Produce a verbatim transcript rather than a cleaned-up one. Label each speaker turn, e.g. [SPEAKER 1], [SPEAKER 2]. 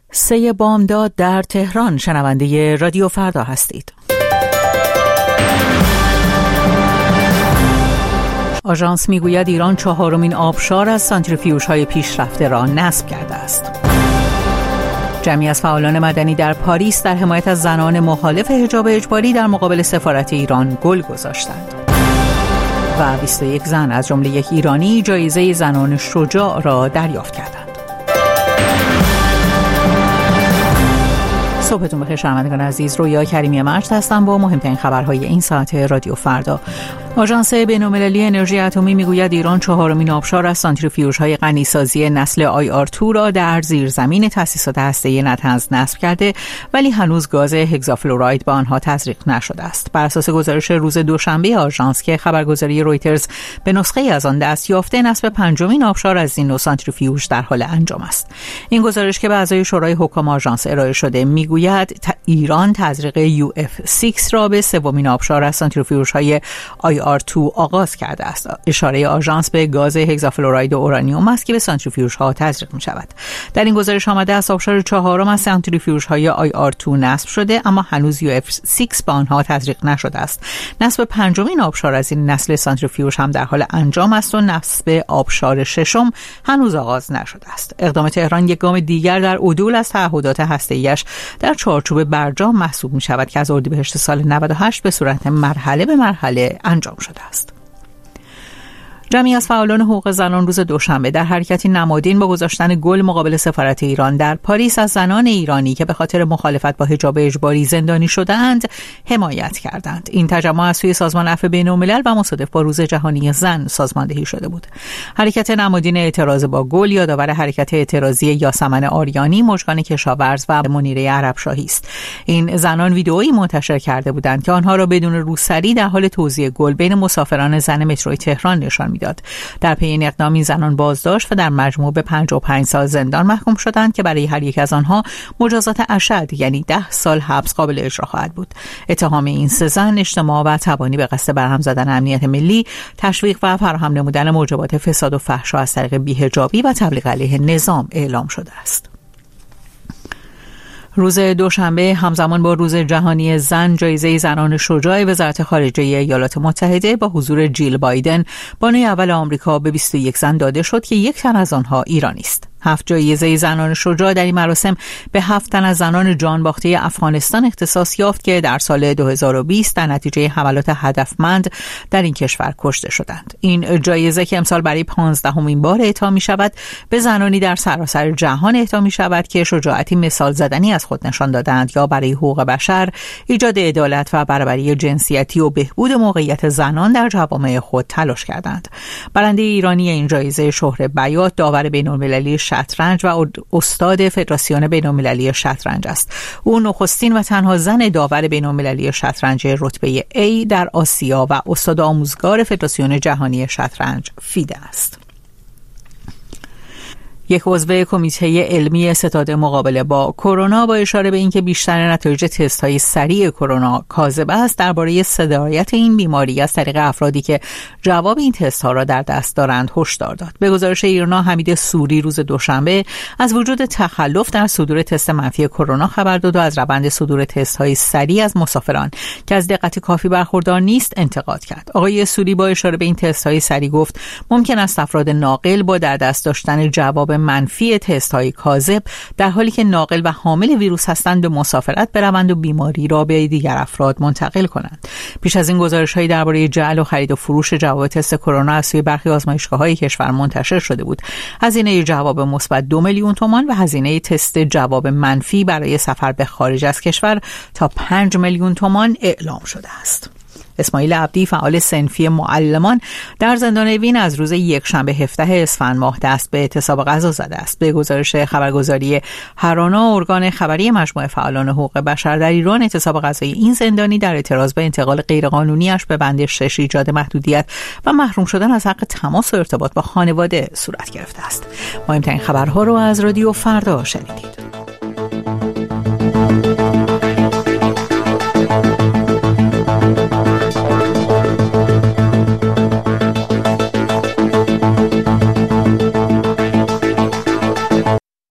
[SPEAKER 1] سه بامداد در تهران. شنونده رادیو فردا هستید. آژانس میگوید ایران چهارمین آبشار از سانتریفیوژهای پیشرفته را نصب کرده است. جمعی از فعالان مدنی در پاریس در حمایت از زنان مخالف حجاب اجباری در مقابل سفارت ایران گل گذاشتند. و بیست و یک زن از جمله یک ایرانی جایزه زنان شجاع را دریافت کردند. صبحتون بخیر شنوندگان عزیز. رویا کریمی مجد هستم با مهمترین خبرهای این ساعت رادیو فردا. آژانس بین‌المللی انرژی اتمی میگوید ایران چهارمین آبشار از سانتریفیوژهای غنیسازی نسل آی آر دو را در زیرزمین تأسیسات هسته‌ای نتنز نصب کرده، ولی هنوز گاز هگزافلوراید به آنها تزریق نشده است. بر اساس گزارش روز دوشنبه آژانس که خبرگزاری رویترز به نسخه از آن دست یافته، نصب پنجمین آبشار از این نوع سانتریفیوژ در حال انجام است. این گزارش که به اعضای شورای حکام آژانس ارائه شده میگوید ایران تزریق یو اف شش را به سومین آبشار از سانتریفیوژهای آی آر دو آغاز کرده است. اشاره آژانس به گاز هگزافلوراید و اورانیوم است که به سانتریفیوژها تزریق می شود. در این گزارش آمده است آبشار چهارم از سانتریفیوژهای آی آر دو نصب شده، اما هنوز یو اف شش به آنها تزریق نشده است. نصب پنجمین آبشار از این نسل سانتریفیوژ هم در حال انجام است و نصب آبشار ششم هنوز آغاز نشده است. اقدام تهران یک گام دیگر در عدول از تعهدات هسته‌ایش در چارچوب برجام محسوب می شود که از اردیبهشت سال نود و هشت به صورت مرحله به مرحله انجام شده است. جمعی از فعالان حقوق زنان روز دوشنبه در حرکتی نمادین با گذاشتن گل مقابل سفارت ایران در پاریس از زنان ایرانی که به خاطر مخالفت با حجاب اجباری زندانی شده‌اند حمایت کردند. این تجمع از سوی سازمان عفو بین‌الملل و مصادف با روز جهانی زن سازماندهی شده بود. حرکت نمادین اعتراض با گل یادآور حرکت اعتراضی یاسمن آریانی، مژگان کشاورز و منیره عربشاهی است. این زنان ویدئویی منتشر کرده بودند که آنها را بدون روسری در حال توزیع گل بین مسافران زن مترو تهران نشان داد. در پی این اقدام این زنان بازداشت و در مجموع به پنجاه و پنج سال زندان محکوم شدند که برای هر یک از آنها مجازات اشد یعنی ده سال حبس قابل اجرا خواهد بود. اتهام این سه زن اجتماع و تبانی به قصد برهم زدن امنیت ملی، تشویق و فراهم نمودن موجبات فساد و فحشا از طریق بی‌حجابی و تبلیغ علیه نظام اعلام شده است. روز دوشنبه همزمان با روز جهانی زن، جایزه زنان شجاع وزارت خارجه ایالات متحده با حضور جیل بایدن، بانوی اول آمریکا، به بیست و یک زن داده شد که یک تن از آنها ایرانی است. هفت جایزه زنان شجاع در این مراسم به هفت تن از زنان جان باخته افغانستان اختصاص یافت که در سال دو هزار و بیست در نتیجه حملات هدفمند در این کشور کشته شدند. این جایزه که امسال برای پانزدهمین بار اعطا می شود، به زنانی در سراسر جهان اعطا می شود که شجاعتی مثال زدنی از خود نشان دادند یا برای حقوق بشر، ایجاد عدالت و برابری جنسیتی و بهبود موقعیت زنان در جوامع خود تلاش کردند. برنده ایرانی این جایزه شهره بیات، داور بین‌المللی شطرنج و استاد فدراسیون بین‌المللی شطرنج است. او نخستین و تنها زن داور بین‌المللی شطرنج رتبه A در آسیا و استاد آموزگار فدراسیون جهانی شطرنج فیده است. یک عضو کمیته علمی ستاد مقابله با کرونا با اشاره به اینکه بیشتر نتایج تست‌های سریع کرونا کاذب است، درباره سرایت این بیماری از طریق افرادی که جواب این تست‌ها را در دست دارند هشدار داد. به گزارش ایرنا حمید سوری روز دوشنبه از وجود تخلف در صدور تست منفی کرونا خبر داد و از روند صدور تست‌های سریع از مسافران که از دقت کافی برخوردار نیست انتقاد کرد. آقای سوری با اشاره به این تست‌های سریع گفت ممکن است افراد ناقل با در دست داشتن جواب منفی تست های کاذب در حالی که ناقل و حامل ویروس هستند به مسافرت بروند و بیماری را به دیگر افراد منتقل کنند. پیش از این گزارش‌هایی درباره جعل و خرید و فروش جواب تست کرونا از سوی برخی آزمایشگاه‌های کشور منتشر شده بود. هزینه جواب مثبت دو میلیون تومان و هزینه تست جواب منفی برای سفر به خارج از کشور تا پنج میلیون تومان اعلام شده است. اسماعیل عبدی، فعال صنفی معلمان، در زندان وین از روز یکشنبه هفدهم اسفند ماه دست به اعتصاب غذا زده است. به گزارش خبرگزاری هرانا، ارگان خبری مجموعه فعالان حقوق بشر در ایران، اعتصاب غذایی این زندانی در اعتراض به انتقال غیرقانونی‌اش به بند شش ایجاد محدودیت و محروم شدن از حق تماس و ارتباط با خانواده صورت گرفته است. مهمترین خبرها رو از رادیو فردا شنیدید.